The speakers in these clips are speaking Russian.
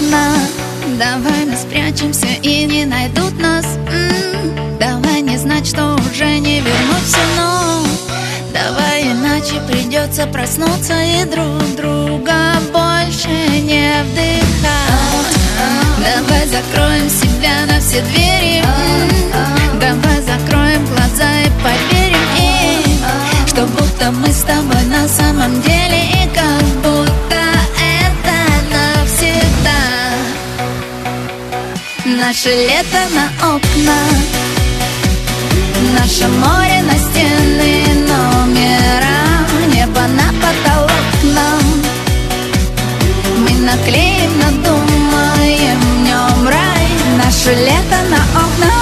окна. Давай мы спрячемся и не найдут нас. Давай не знать, что уже не вернуться, но давай иначе придется проснуться и друг друга больше не вдыхать. Давай закроем себя на все двери. Давай закроем глаза и поверим им, что будто мы с тобой на самом деле, и как будто это навсегда. Наше лето на окна, наше море на стены, номера, небо на потолок нам. Мы наклеим, надумаем в нем рай. Наше лето на окна,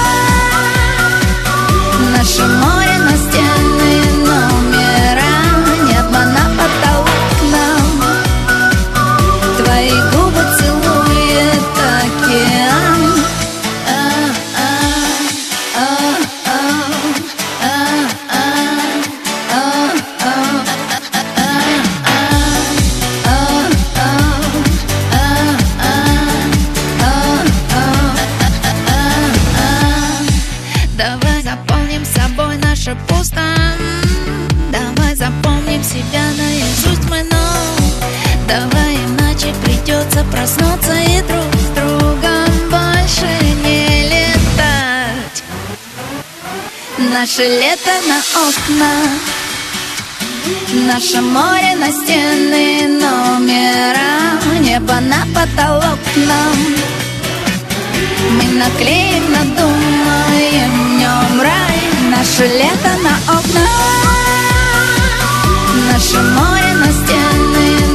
наше море на стены, номера, небо на потолок нам. Твои губы целует океан. Давай заполним собой наше пусто. Давай запомним себя наизусть мы, но давай иначе придется проснуться и друг с другом больше не летать. Наше лето на окна, наше море на стены, номера, небо на потолок нам. Мы наклеим, надумаем в нем рай. Наше лето на окна, наше море на стены,